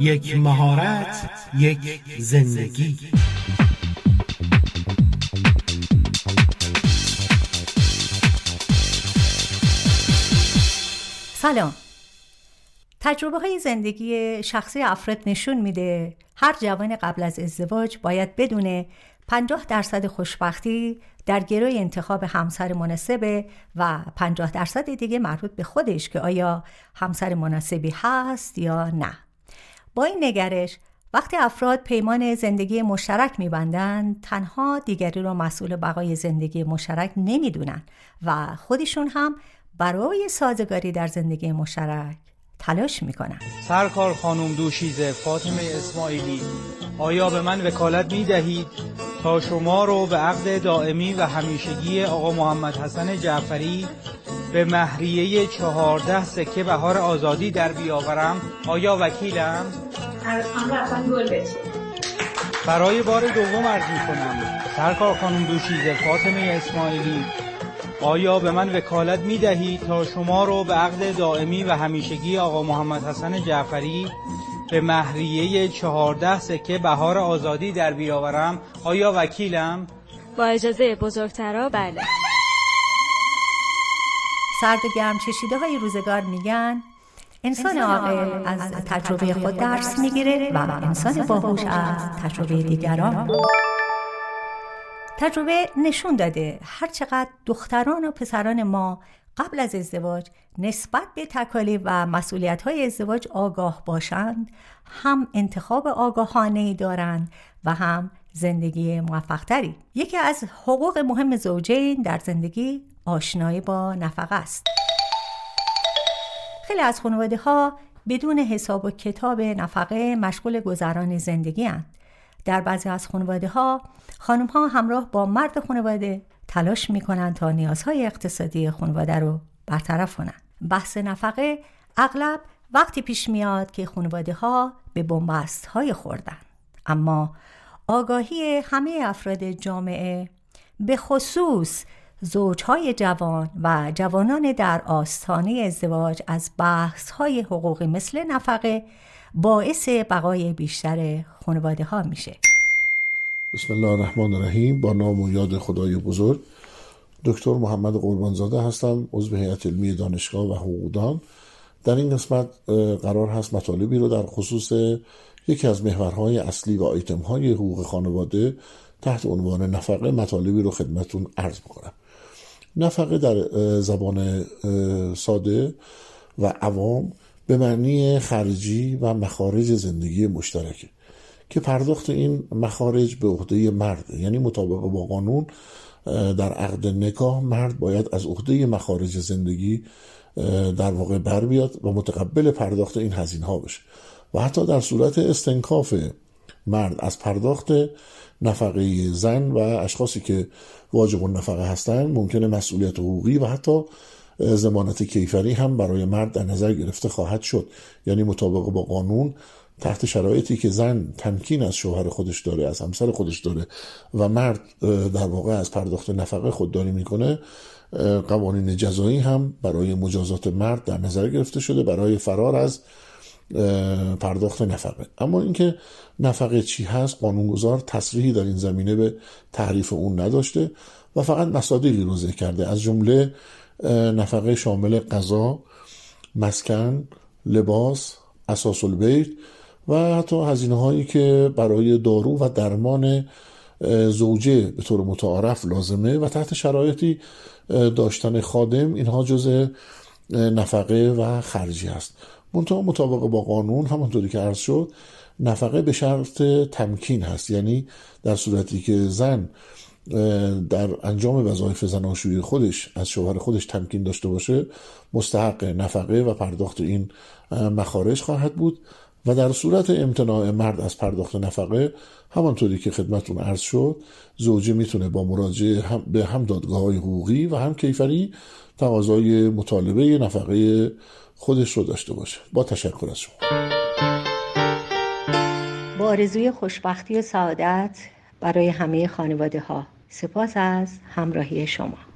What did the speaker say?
یک مهارت، یک زندگی. سلام. تجربه های زندگی شخصی افراد نشون میده هر جوان قبل از ازدواج باید بدونه 50% خوشبختی در گروی انتخاب همسر مناسبه و 50% دیگه مربوط به خودش که آیا همسر مناسبی هست یا نه. با این نگرش وقتی افراد پیمان زندگی مشترک میبندن تنها دیگری رو مسئول بقای زندگی مشترک نمیدونن و خودشون هم برای سازگاری در زندگی مشترک تلاش میکنن. سرکار خانم دوشیزه فاطمه اسماعیلی، آیا به من وکالت میدهید تا شما رو به عقد دائمی و همیشگی آقا محمد حسن جعفری به مهریه 14 سکه بهار آزادی در بیاورم؟ آیا وکیلم؟ برای بار دوم عرض میکنم سرکار خانم دوشیزه فاطمه اسماعیلی، آیا به من وکالت می دهید تا شما رو به عقد دائمی و همیشگی آقا محمد حسن جعفری به مهریه 14 سکه بهار آزادی در بیاورم؟ آیا وکیلم؟ با اجازه بزرگترا بله. سرد و گرم چشیده های روزگار میگن انسان عاقل از تجربه خود درس میگیره و انسان باهوش از تجربه دیگران. تجربه نشون داده هرچقدر دختران و پسران ما قبل از ازدواج نسبت به تکالیف و مسئولیت‌های ازدواج آگاه باشند، هم انتخاب آگاهانه‌ای دارند و هم زندگی موفق‌تری. یکی از حقوق مهم زوجین در زندگی آشنایی با نفقه است. خیلی از خانواده‌ها بدون حساب و کتاب نفقه مشغول گذران زندگی اند. در بعضی از خانواده‌ها خانم‌ها همراه با مرد خانواده تلاش می‌کنند تا نیازهای اقتصادی خانواده رو برطرف کنند. بحث نفقه اغلب وقتی پیش میاد که خانواده‌ها به بن‌بست‌های خوردن. اما آگاهی همه افراد جامعه به خصوص زوجهای جوان و جوانان در آستانه ازدواج از بحث‌های حقوقی مثل نفقه باعث بقای بیشتر خانواده‌ها میشه. بسم الله الرحمن الرحیم. با نام و یاد خدای بزرگ. دکتر محمد قربانزاده هستم، عضو هیئت علمی دانشگاه و حقوقدان. در این قسمت قرار هست مطالبی رو در خصوص یکی از محورهای اصلی و آیتم‌های حقوق خانواده تحت عنوان نفقه مطالبی رو خدمتتون عرض می‌کنم. نفقه در زبان ساده و عوام به معنی خرجی و مخارج زندگی مشترکه که پرداخت این مخارج به عهده مرد، یعنی مطابق با قانون در عقد نکاح مرد باید از عهده مخارج زندگی در واقع بر بیاد و متقبل پرداخت این هزینه‌ها بشه و حتی در صورت استنکاف مرد از پرداخت نفقه زن و اشخاصی که واجب النفقه هستند ممکنه مسئولیت حقوقی و حتی ضمانت کیفری هم برای مرد در نظر گرفته خواهد شد. یعنی مطابق با قانون تحت شرایطی که زن تمکین از شوهر خودش داره، از همسر خودش داره و مرد در واقع از پرداخت نفقه خودداری میکنه، قوانین جزایی هم برای مجازات مرد در نظر گرفته شده برای فرار از پرداخت نفقه. اما اینکه نفقه چی هست قانونگذار تصریحی در این زمینه به تعریف اون نداشته و فقط مصادیقی رو ذکر کرده، از جمله نفقه شامل غذا، مسکن، لباس، اساس البیت و حتی هزینه هایی که برای دارو و درمان زوجه به طور متعارف لازمه و تحت شرایطی داشتن خادم، اینها جزء نفقه و خرجی هست. منتها مطابق با قانون همونطوری که عرض شد نفقه به شرط تمکین هست، یعنی در صورتی که زن در انجام وظایف زناشویی خودش از شوهر خودش تمکین داشته باشه مستحق نفقه و پرداخت این مخارج خواهد بود و در صورت امتناع مرد از پرداخت نفقه همانطوری که خدمتتون عرض شد زوجه میتونه با مراجعه به هم دادگاه‌های حقوقی و هم کیفری تقاضای مطالبه نفقه خودش رو داشته باشه. با تشکر از شما. با آرزوی خوشبختی و سعادت برای همه خانواده ها. سپاس از همراهی شما.